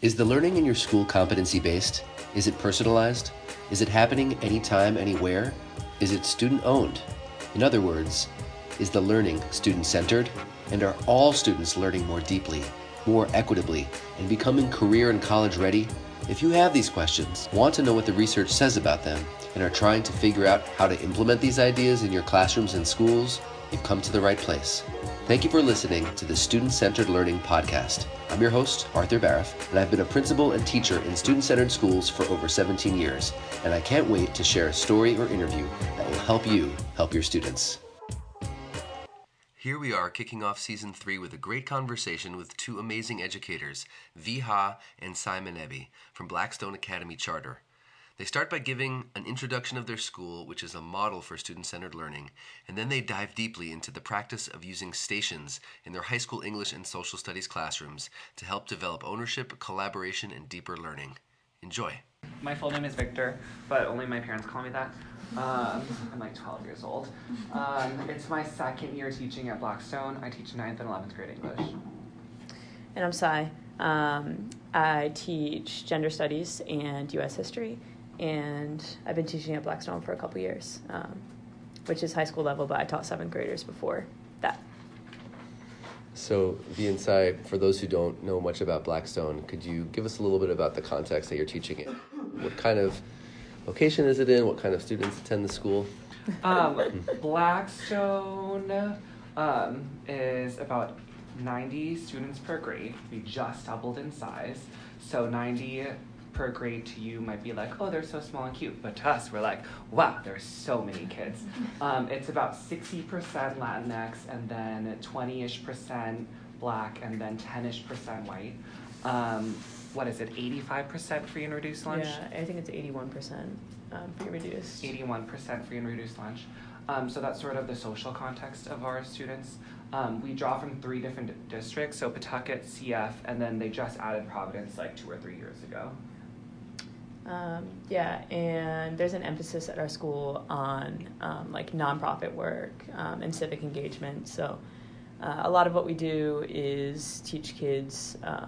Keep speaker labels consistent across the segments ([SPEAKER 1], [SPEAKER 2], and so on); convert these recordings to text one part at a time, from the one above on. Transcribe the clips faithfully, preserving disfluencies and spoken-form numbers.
[SPEAKER 1] Is the learning in your school competency-based? Is it personalized? Is it happening anytime, anywhere? Is it student-owned? In other words, is the learning student-centered? And are all students learning more deeply, more equitably, and becoming career and college ready? If you have these questions, want to know what the research says about them, and are trying to figure out how to implement these ideas in your classrooms and schools, you've come to the right place. Thank you for listening to the Student-Centered Learning Podcast. I'm your host, Arthur Baraff, and I've been a principal and teacher in student-centered schools for over seventeen years, and I can't wait to share a story or interview that will help you help your students. Here we are kicking off season three with a great conversation with two amazing educators, Vi Ha and Simon Eby from Blackstone Academy Charter. They start by giving an introduction of their school, which is a model for student-centered learning, and then they dive deeply into the practice of using stations in their high school English and social studies classrooms to help develop ownership, collaboration, and deeper learning. Enjoy.
[SPEAKER 2] My full name is Victor, but only my parents call me that. Um, I'm like twelve years old. Um, it's my second year teaching at Blackstone. I teach ninth and eleventh grade English.
[SPEAKER 3] And I'm Sai. Um, I teach gender studies and U S history, and I've been teaching at Blackstone for a couple years, um, which is high school level, but I taught seventh graders before that.
[SPEAKER 1] So, Vi and Sai, for those who don't know much about Blackstone, could you give us a little bit about the context that you're teaching in? What kind of location is it in? What kind of students attend the school?
[SPEAKER 2] Um, Blackstone um, is about ninety students per grade. We just doubled in size. So ninety per grade to you might be like, oh, they're so small and cute. But to us, we're like, wow, there's so many kids. Um, it's about sixty percent Latinx, and then twenty-ish percent Black, and then ten-ish percent white. Um, what is it, eighty-five percent free and reduced lunch?
[SPEAKER 3] Yeah, I think it's eighty-one percent um, free and reduced.
[SPEAKER 2] eighty-one percent free and reduced lunch. Um, so that's sort of the social context of our students. Um, we draw from three different d- districts, so Pawtucket, C F, and then they just added Providence like two or three years ago.
[SPEAKER 3] Um, yeah, and there's an emphasis at our school on um, like nonprofit work um, and civic engagement. So uh, a lot of what we do is teach kids, um,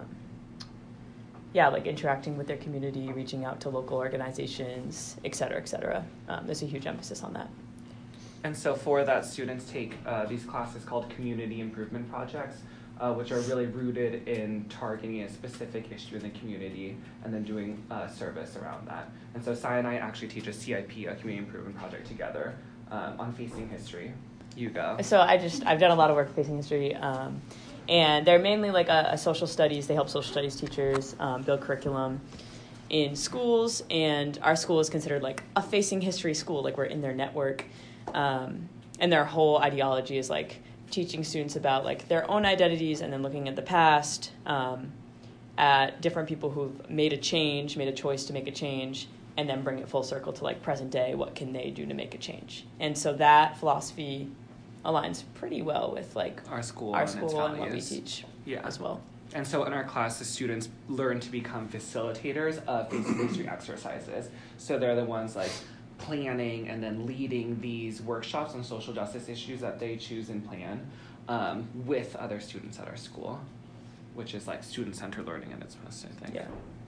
[SPEAKER 3] yeah, like interacting with their community, reaching out to local organizations, et cetera, et cetera. Um, there's a huge emphasis on that.
[SPEAKER 2] And so for that, students take uh, these classes called community improvement projects, uh, which are really rooted in targeting a specific issue in the community and then doing uh, service around that. And so Sai and I actually teach a C I P, a community improvement project together um, on facing history. You go.
[SPEAKER 3] So I just, I've done a lot of work facing history, um, and they're mainly like a, a social studies. They help social studies teachers um, build curriculum in schools, and our school is considered like a facing history school, like we're in their network. Um, and their whole ideology is like teaching students about like their own identities and then looking at the past, um, at different people who've made a change, made a choice to make a change, and then bring it full circle to like present day. What can they do to make a change? And so that philosophy aligns pretty well with like
[SPEAKER 2] our school,
[SPEAKER 3] our
[SPEAKER 2] and,
[SPEAKER 3] school and what we teach
[SPEAKER 2] yeah.
[SPEAKER 3] as well.
[SPEAKER 2] And so in our class, the students learn to become facilitators of facing history exercises. So they're the ones like planning and then leading these workshops on social justice issues that they choose and plan um, with other students at our school, which is like student-centered learning in its most, I think.
[SPEAKER 3] Yeah.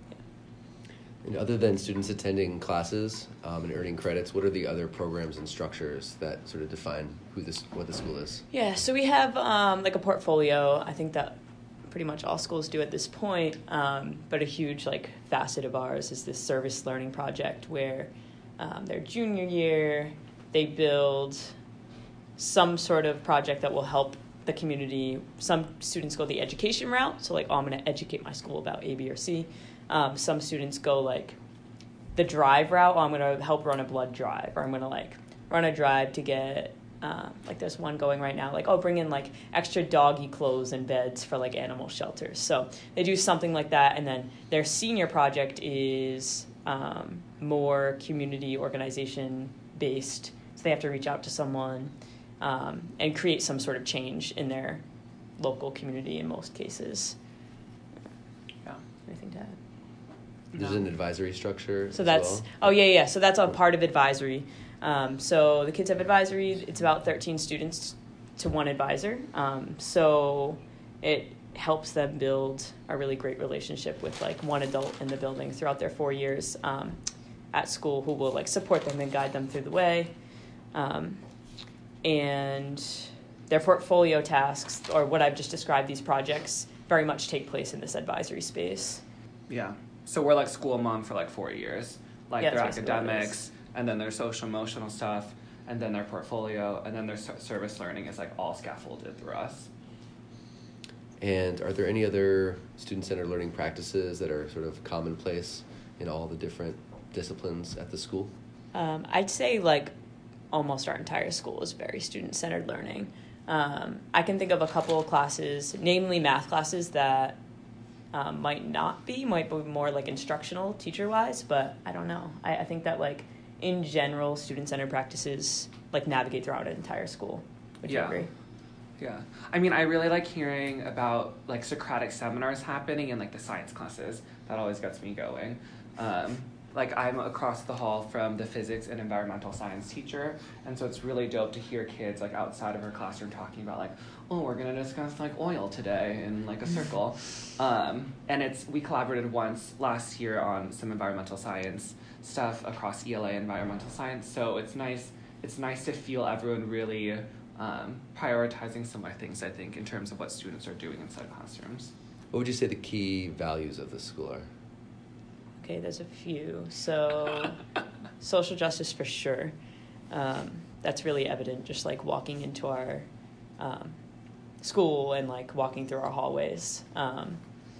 [SPEAKER 1] And other than students attending classes um, and earning credits, what are the other programs and structures that sort of define who this, what the school is?
[SPEAKER 3] Yeah, so we have um, like a portfolio. I think that pretty much all schools do at this point, um, but a huge like facet of ours is this service learning project where um, their junior year they build some sort of project that will help the community. Some students go the education route, so like, oh, I'm going to educate my school about A, B, or C. Um, some students go like the drive route. Oh, I'm going to help run a blood drive, or I'm going to like run a drive to get uh, like there's one going right now, like, oh, bring in like extra doggy clothes and beds for like animal shelters. So they do something like that, and then their senior project is um, more community organization based. So they have to reach out to someone um, and create some sort of change in their local community in most cases.
[SPEAKER 2] Yeah.
[SPEAKER 3] Anything to add?
[SPEAKER 1] There's an advisory structure
[SPEAKER 3] So
[SPEAKER 1] as
[SPEAKER 3] that's,
[SPEAKER 1] well?
[SPEAKER 3] oh yeah, yeah. So that's a part of advisory. Um, so the kids have advisory. It's about thirteen students to one advisor. Um, so it helps them build a really great relationship with like one adult in the building throughout their four years um, at school who will like support them and guide them through the way. Um, and their portfolio tasks, or what I've just described, these projects, very much take place in this advisory space.
[SPEAKER 2] Yeah. So we're like school mom for like four years. Like
[SPEAKER 3] Yeah,
[SPEAKER 2] their
[SPEAKER 3] that's basically what it
[SPEAKER 2] academics,
[SPEAKER 3] is.
[SPEAKER 2] and then their social emotional stuff, and then their portfolio, and then their ser- service learning is like all scaffolded through us.
[SPEAKER 1] And are there any other student-centered learning practices that are sort of commonplace in all the different disciplines at the school?
[SPEAKER 3] Um, I'd say like almost our entire school is very student-centered learning. Um, I can think of a couple of classes, namely math classes, that um, might not be, might be more like instructional teacher-wise, but I don't know. I, I think that like in general, student-centered practices like navigate throughout an entire school. Would you
[SPEAKER 2] Yeah.
[SPEAKER 3] agree?
[SPEAKER 2] Yeah. I mean, I really like hearing about like Socratic seminars happening in like the science classes. That always gets me going. Um, like I'm across the hall from the physics and environmental science teacher, and so it's really dope to hear kids like outside of her classroom talking about like, oh, we're gonna discuss like oil today in like a circle. Um, and it's we collaborated once last year on some environmental science stuff across E L A environmental science. So it's nice. It's nice to feel everyone really um, prioritizing similar things, I think, in terms of what students are doing inside classrooms.
[SPEAKER 1] What would you say the key values of the school are?
[SPEAKER 3] Okay, there's a few. So social justice for sure. Um, that's really evident just like walking into our um, school and like walking through our hallways. Um,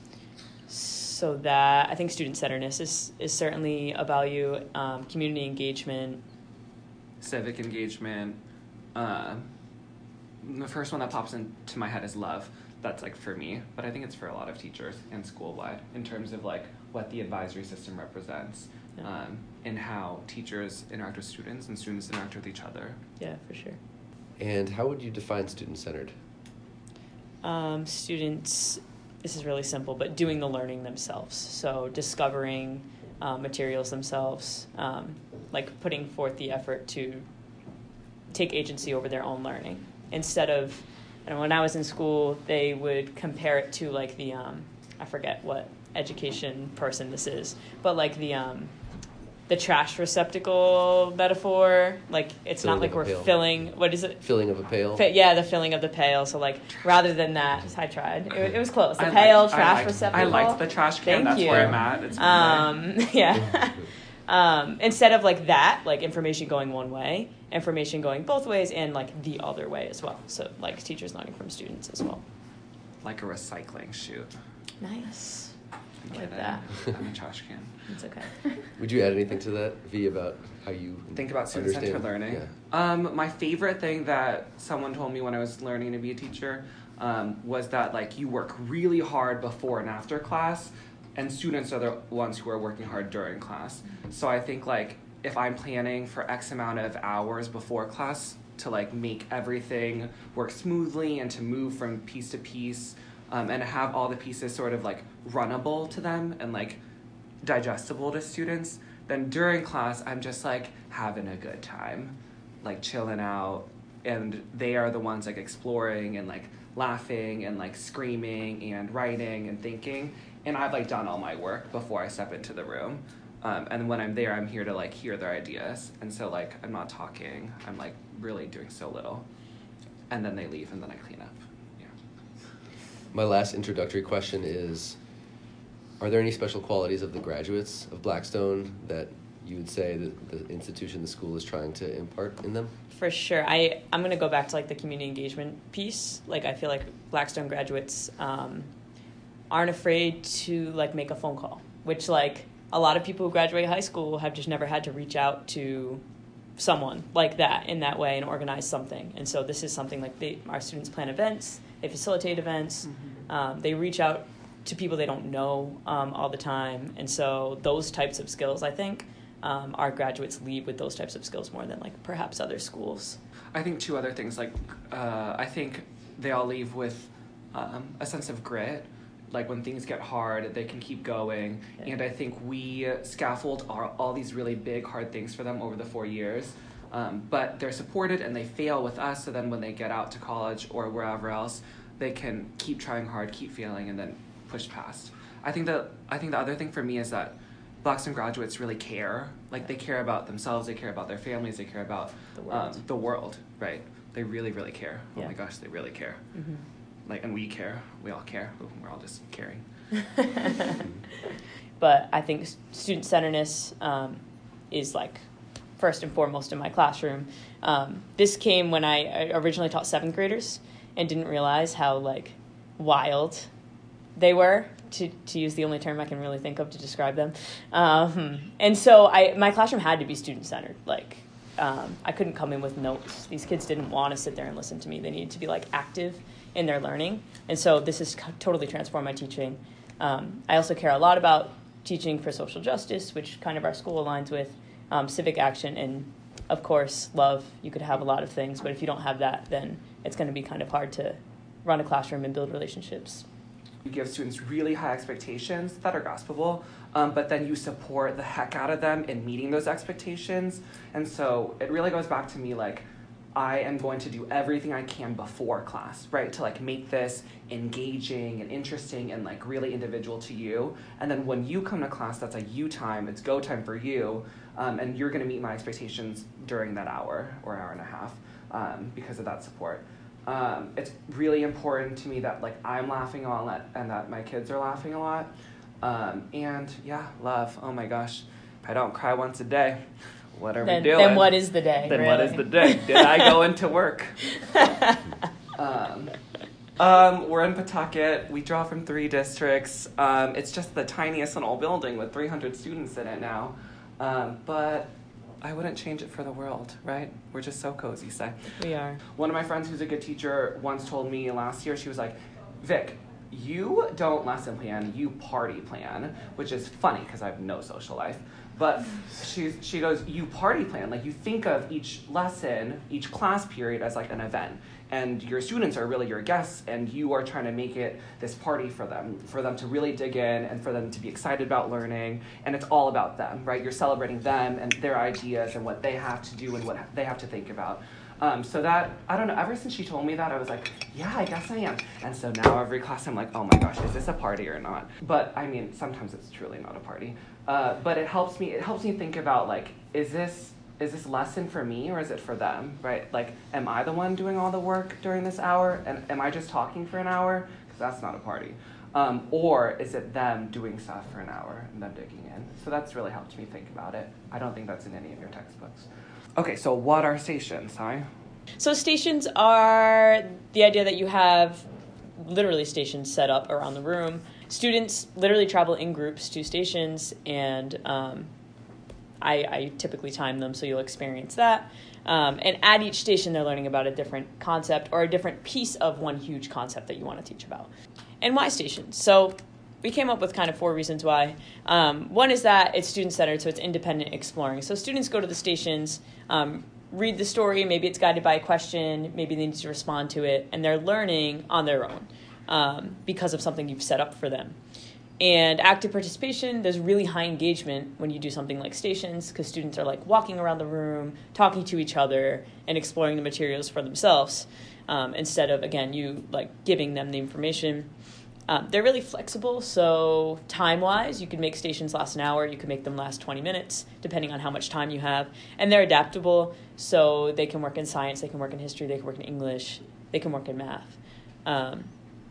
[SPEAKER 3] so that I think student-centeredness is, is certainly a value. Um, community engagement.
[SPEAKER 2] Civic engagement. Uh, the first one that pops into my head is love. That's like for me, but I think it's for a lot of teachers and school-wide in terms of like what the advisory system represents,
[SPEAKER 3] Yeah.
[SPEAKER 2] um, and how teachers interact with students and students interact with each other.
[SPEAKER 3] Yeah, for sure.
[SPEAKER 1] And how would you define student-centered?
[SPEAKER 3] Um, students, this is really simple, but doing the learning themselves. So discovering uh, materials themselves, um, like putting forth the effort to take agency over their own learning. Instead of, I don't know, when I was in school, they would compare it to like the, um, I forget what education person this is, but like the um, the trash receptacle metaphor. Like it's
[SPEAKER 1] Filling
[SPEAKER 3] not like
[SPEAKER 1] of a
[SPEAKER 3] we're
[SPEAKER 1] pail.
[SPEAKER 3] filling, what is it?
[SPEAKER 1] Filling of a pail?
[SPEAKER 3] Fi- yeah, the filling of the pail. So like rather than that, I tried. It, it was close. The
[SPEAKER 2] I
[SPEAKER 3] pail,
[SPEAKER 2] liked- I
[SPEAKER 3] trash
[SPEAKER 2] liked-
[SPEAKER 3] receptacle.
[SPEAKER 2] I liked the trash can.
[SPEAKER 3] Thank
[SPEAKER 2] That's
[SPEAKER 3] you.
[SPEAKER 2] where I'm at. It's Monday.
[SPEAKER 3] Um, yeah. um, instead of like that, like information going one way, information going both ways, and like the other way as well. So like teachers learning from students as well.
[SPEAKER 2] Like a recycling chute.
[SPEAKER 3] Nice.
[SPEAKER 2] I'm
[SPEAKER 3] Like
[SPEAKER 2] kidding.
[SPEAKER 3] that.
[SPEAKER 2] I'm a trash can.
[SPEAKER 3] It's okay.
[SPEAKER 1] Would you add anything to that, V, about how you
[SPEAKER 2] Think about student-centered
[SPEAKER 1] understand-
[SPEAKER 2] learning.
[SPEAKER 1] Yeah.
[SPEAKER 2] Um, my favorite thing that someone told me when I was learning to be a teacher um, was that like you work really hard before and after class, and students are the ones who are working hard during class. So I think like if I'm planning for X amount of hours before class to like make everything work smoothly and to move from piece to piece, um, and have all the pieces sort of like runnable to them and like digestible to students, then during class I'm just like having a good time, like chilling out, and they are the ones like exploring and like laughing and like screaming and writing and thinking, and I've like done all my work before I step into the room. Um, and when I'm there, I'm here to like hear their ideas, and so like I'm not talking, I'm like really doing so little, and then they leave and then I clean up. Yeah.
[SPEAKER 1] My last introductory question is, are there any special qualities of the graduates of Blackstone that you would say that the institution, the school, is trying to impart in them?
[SPEAKER 3] For sure. I, I'm going to go back to like the community engagement piece. Like I feel like Blackstone graduates um, aren't afraid to like make a phone call, which like a lot of people who graduate high school have just never had to reach out to someone like that in that way and organize something. And so this is something like they, our students plan events, they facilitate events,
[SPEAKER 2] Mm-hmm.
[SPEAKER 3] um, they reach out to people they don't know um, all the time. And so those types of skills, I think, um, our graduates leave with those types of skills more than like perhaps other schools.
[SPEAKER 2] I think two other things, like uh, I think they all leave with um, a sense of grit. Like when things get hard, they can keep going.
[SPEAKER 3] Yeah.
[SPEAKER 2] And I think we scaffold all, all these really big, hard things for them over the four years. Um, but they're supported and they fail with us. So then when they get out to college or wherever else, they can keep trying hard, keep failing, and then push past. I think that I think the other thing for me is that Blackstone graduates really care. Like, they care about themselves, they care about their families, they care about
[SPEAKER 3] The world.
[SPEAKER 2] Um, the world, right? They really, really care. Oh
[SPEAKER 3] Yeah.
[SPEAKER 2] my gosh, they really care.
[SPEAKER 3] Mm-hmm.
[SPEAKER 2] Like, and we care. We all care. We're all just caring.
[SPEAKER 3] But I think student-centeredness um, is, like, first and foremost in my classroom. Um, this came when I, I originally taught seventh graders and didn't realize how, like, wild they were, to, to use the only term I can really think of to describe them. Um, and so I my classroom had to be student-centered. Like, um, I couldn't come in with notes. These kids didn't want to sit there and listen to me. They needed to be, like, active in their learning. And so this has totally transformed my teaching. Um, I also care a lot about teaching for social justice, which kind of our school aligns with, um, civic action, and, of course, love. You could have a lot of things, but if you don't have that, then it's going to be kind of hard to run a classroom and build relationships.
[SPEAKER 2] You give students really high expectations that are graspable, um, but then you support the heck out of them in meeting those expectations. And so it really goes back to me, like, I am going to do everything I can before class, right, to, like, make this engaging and interesting and, like, really individual to you. And then when you come to class, that's a you time, it's go time for you, um, and you're going to meet my expectations during that hour or hour and a half um, because of that support. Um, it's really important to me that, like, I'm laughing a lot and that my kids are laughing a lot. Um, and, yeah, love. Oh, my gosh. If I don't cry once a day, what are
[SPEAKER 3] then,
[SPEAKER 2] we doing?
[SPEAKER 3] Then what is the day?
[SPEAKER 2] Then
[SPEAKER 3] really?
[SPEAKER 2] what is the day? Did I go into work? um, um, we're in Pawtucket. We draw from three districts. Um, it's just the tiniest little building with three hundred students in it now. Um, but I wouldn't change it for the world, right? We're just so cozy, say.
[SPEAKER 3] We are.
[SPEAKER 2] One of my friends who's a good teacher once told me last year, she was like, Vic, you don't lesson plan, you party plan, which is funny because I have no social life. But she, she goes, you party plan, like you think of each lesson, each class period as like an event. And your students are really your guests, and you are trying to make it this party for them, for them to really dig in and for them to be excited about learning. And it's all about them, right? You're celebrating them and their ideas and what they have to do and what they have to think about. Um, so that, I don't know, ever since she told me that, I was like, yeah, I guess I am. And so now every class I'm like, oh my gosh, is this a party or not? But I mean, sometimes it's truly not a party. Uh, but it helps me, it helps me think about, like, is this, is this lesson for me or is it for them, right? Like, am I the one doing all the work during this hour? And am I just talking for an hour? Because that's not a party. Um, or is it them doing stuff for an hour and them digging in? So that's really helped me think about it. I don't think that's in any of your textbooks. Okay, so what are stations, huh?
[SPEAKER 3] So stations are the idea that you have literally stations set up around the room. Students literally travel in groups to stations, and um, I, I typically time them so you'll experience that. Um, and at each station, they're learning about a different concept or a different piece of one huge concept that you want to teach about. And why stations? So we came up with kind of four reasons why. Um, one is that it's student-centered, so it's independent exploring. So students go to the stations, um, read the story, maybe it's guided by a question, maybe they need to respond to it, and they're learning on their own um, because of something you've set up for them. And active participation, there's really high engagement when you do something like stations because students are like walking around the room, talking to each other, and exploring the materials for themselves um, instead of, again, you like giving them the information. Um, they're really flexible, so time-wise, you can make stations last an hour, you can make them last twenty minutes, depending on how much time you have. And they're adaptable, so they can work in science, they can work in history, they can work in English, they can work in math. Um,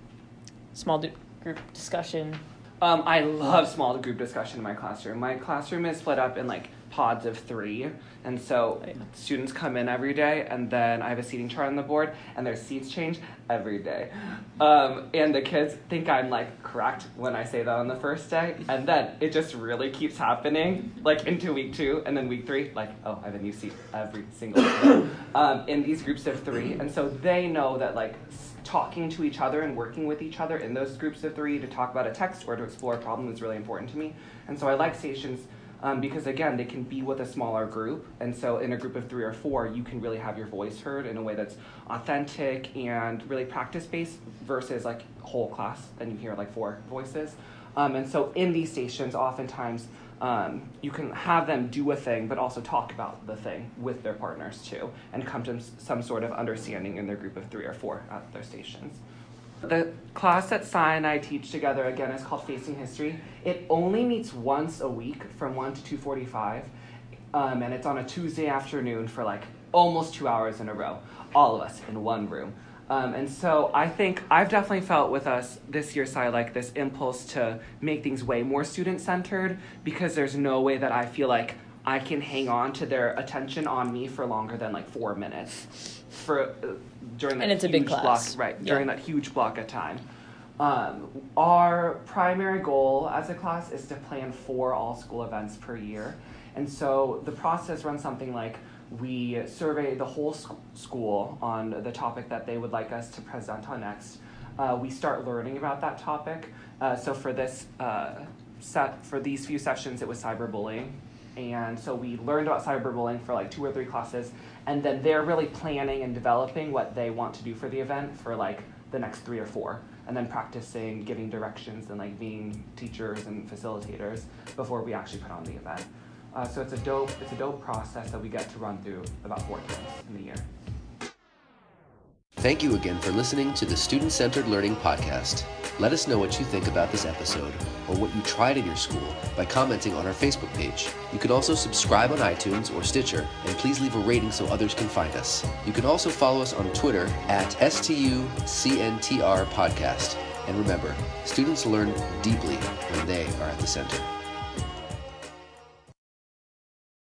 [SPEAKER 3] small d- group discussion.
[SPEAKER 2] Um, I love small group discussion in my classroom. My classroom is split up in like pods of three, and so students come in every day, and then I have a seating chart on the board, and their seats change every day. Um, and the kids think I'm like correct when I say that on the first day, and then it just really keeps happening, like into week two, and then week three, like, oh, I have a new seat every single day. Um, in these groups of three, and so they know that like talking to each other and working with each other in those groups of three to talk about a text or to explore a problem is really important to me. And so I like stations um, because, again, they can be with a smaller group. And so in a group of three or four, you can really have your voice heard in a way that's authentic and really practice-based versus like whole class and you hear like four voices. Um, and so in these stations, oftentimes, Um, you can have them do a thing, but also talk about the thing with their partners too, and come to some sort of understanding in their group of three or four at their stations. The class that Sai and I teach together, again, is called Facing History. It only meets once a week from one to two forty-five, um, and it's on a Tuesday afternoon for like almost two hours in a row, all of us in one room. Um, and so I think I've definitely felt with us this year, Sai, like this impulse to make things way more student-centered, because there's no way that I feel like I can hang on to their attention on me for longer than like four minutes for uh, during that
[SPEAKER 3] and it's
[SPEAKER 2] huge
[SPEAKER 3] a big class.
[SPEAKER 2] block, right?
[SPEAKER 3] Yeah.
[SPEAKER 2] During that huge block of time. Um, our primary goal as a class is to plan four all-school events per year, and so the process runs something like we survey the whole sc- school on the topic that they would like us to present on next. Uh, we start learning about that topic. Uh, so for this uh, set, for these few sessions, it was cyberbullying. And so we learned about cyberbullying for like two or three classes, and then they're really planning and developing what they want to do for the event for like the next three or four, and then practicing giving directions and like being teachers and facilitators before we actually put on the event. Uh, so it's a dope, it's a dope process that we get to run through about four times in the year.
[SPEAKER 1] Thank you again for listening to the Student Centered Learning Podcast. Let us know what you think about this episode or what you tried in your school by commenting on our Facebook page. You can also subscribe on iTunes or Stitcher, and please leave a rating so others can find us. You can also follow us on Twitter at S T U C N T R Podcast. And remember, students learn deeply when they are at the center.